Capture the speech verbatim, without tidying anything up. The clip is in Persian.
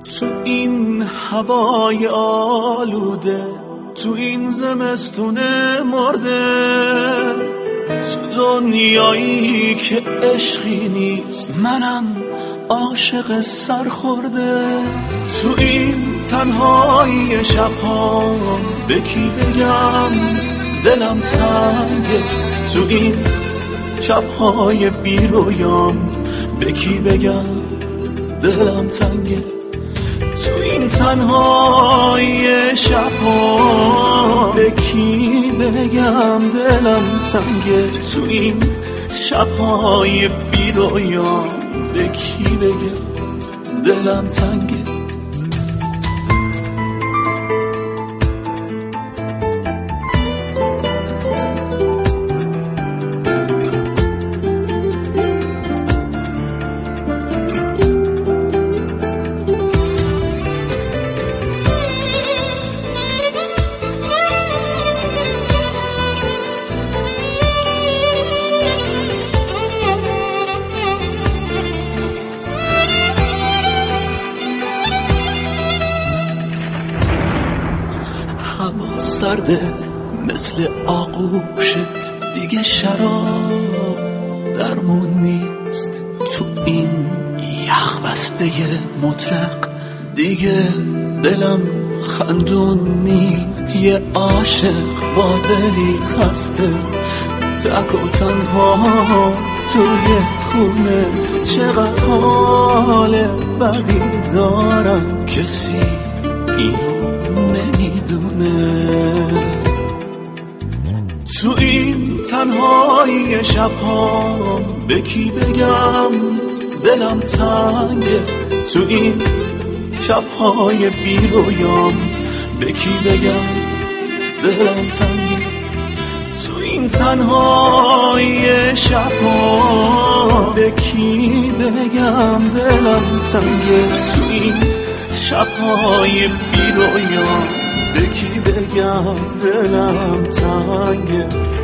تو این هوای آلوده، تو این زمستون مرده، تو دنیایی که عشقی نیست منم عاشق سرخورده. تو این تنهایی شبها به کی بگم دلم تنگه، تو این شبهای بی رویام به کی بگم دلم تنگه. تو این تنهایی شبها به کی بگم دلم تنگه، تو این شبهای بی رویام به کی بگم دلم تنگه. هوا سرده مثل آغوشت، دیگه شراب درمون نیست. تو این یخ بسته مطلق دیگه دلم خندون نیست. یه عاشق با دلی خسته تک و تنها توی خونه، چقدر حال بدی دارم کسی اینو نمیدونه. تو این تنهایی شبها به کی بگم دلم تنگه، تو این شبهای بی رویام به کی بگم دلم تنگه. تو این تنهایی شبها به کی بگم دلم تنگه، تو این شبهای بی رویام به کی بگم دلم تنگه.